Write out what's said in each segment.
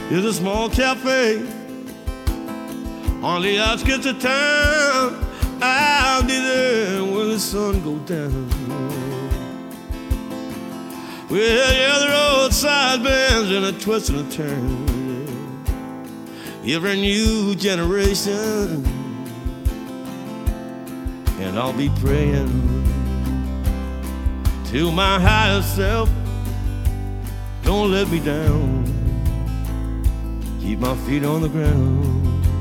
is a small cafe on the outskirts of town. I'll be there when the sun goes down. Well, yeah, the roadside bends and a twist and a turn. Every new generation, and I'll be praying to my higher self. Don't let me down. Keep my feet on the ground.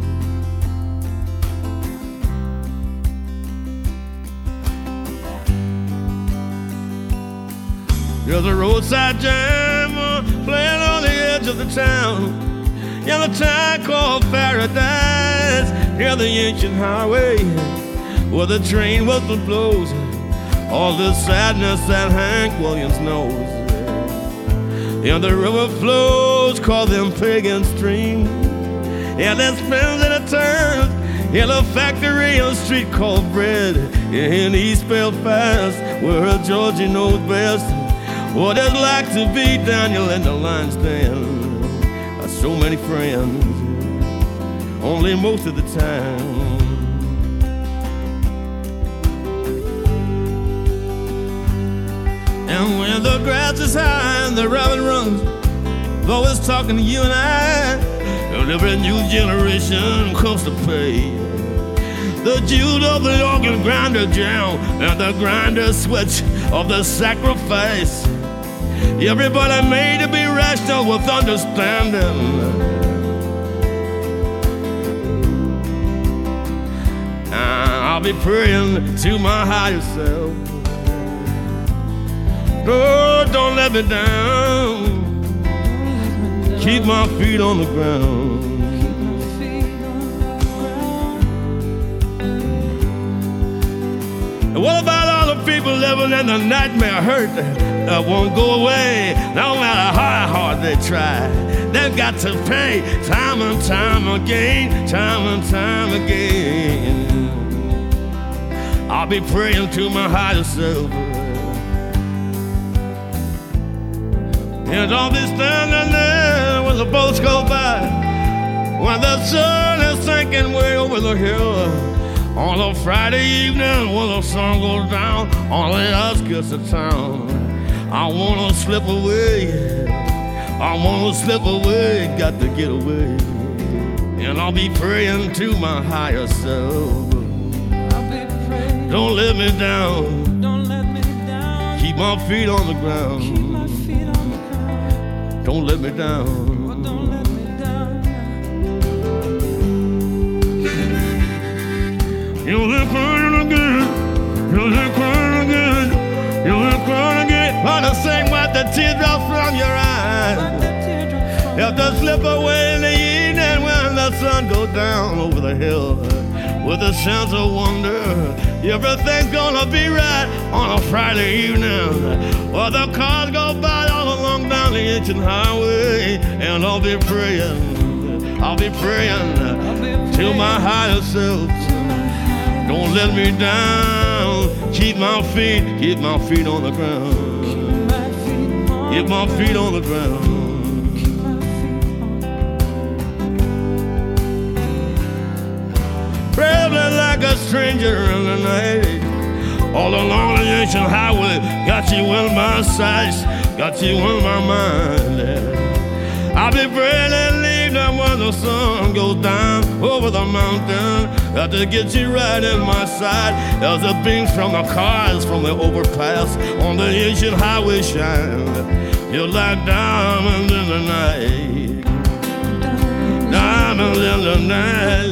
There's a roadside jam playing on the edge of the town. Yeah, the town called Paradise. Hear the ancient highway where the train whistle blows. All the sadness that Hank Williams knows. And the river flows, call them pagan streams. Yeah, there's spins and it turns. Yeah, the factory on the street called Bread in East Belfast, where Georgie knows best what it's like to be Daniel in the line stand. So many friends, only most of the time. And when the grass is high and the robin runs, always talking to you and I, and every new generation comes to pay. The Jude of the organ grinder jam and the grinder switch of the sacrifice. Everybody made to be rational with understanding. I'll be praying to my higher self. Oh, don't let me down. Keep my feet on the ground. And what about all the people living in the nightmare hurt that won't go away? No matter how hard they try, they've got to pay time and time again, time and time again. I'll be praying to my higher self. And I'll be standing there when the boats go by, when the sun is sinking way over the hill. On a Friday evening when the sun goes down on the outskirts of town, I wanna slip away, I wanna slip away, got to get away. And I'll be praying to my higher self. Don't let me down, don't let me down. Keep my feet on the ground. Keep my feet on the ground. Don't let me down. Oh, don't let me down. You'll be crying again, you'll be crying again, you'll be crying again. Wanna sing with the teardrops from your eyes. You have to slip away in the evening when the sun goes down over the hill. With a sense of wonder, everything's gonna be right on a Friday evening. While the cars go by all along down the ancient highway. And I'll be praying to my higher self. Don't let me down. Keep my feet on the ground. Keep my feet on the ground. Traveling like a stranger in the night, all along the ancient highway. Got you in my sights, got you in my mind. I'll be praying and leaving when the sun goes down over the mountain. Got to get you right in my side. As the beams from the cars from the overpass on the ancient highway shine. You're like diamonds in the night, diamonds in the night.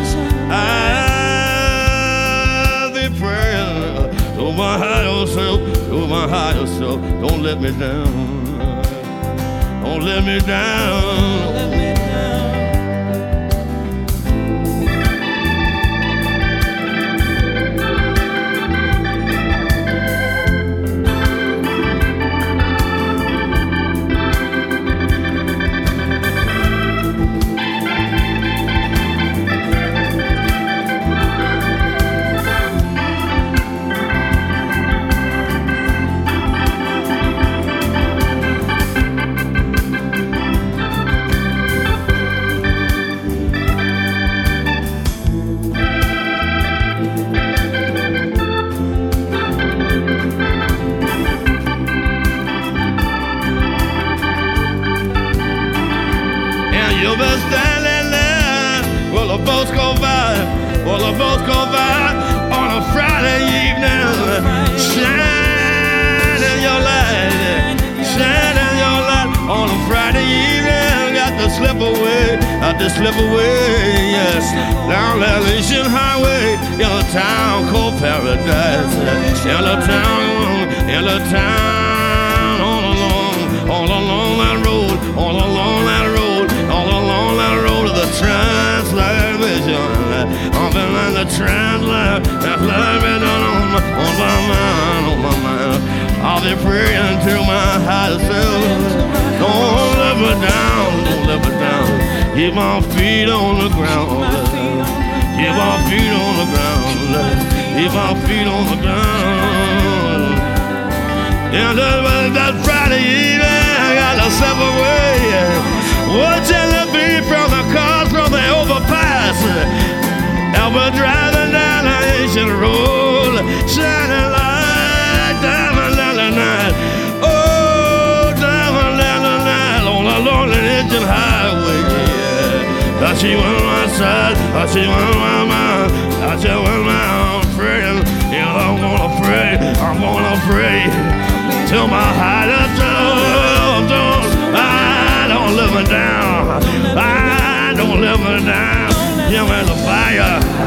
I'll be praying to my higher self, don't let me down, don't let me down. to slip away, yes. Down that ancient highway in a town called Paradise. In a town, all along that road, all along that road, all along that road of the Transvision. I've been in the Transvision, that's living on my mind. I'll be praying to my higher self. Don't let me down, don't let me down. Keep my feet on the ground. Keep my feet on the ground. Keep my feet on the ground. And that Friday evening, I got to step away. Watching the beat from the cars from the overpass. And we're driving down the ancient road, shining light, diamond light night. Oh, diamond light night on the lonely ancient highway. Yeah. She went my side, she went my mind, she went my own friend. Yeah, I'm gonna pray till my heart don't let me down. I don't let me down. Give me the fire.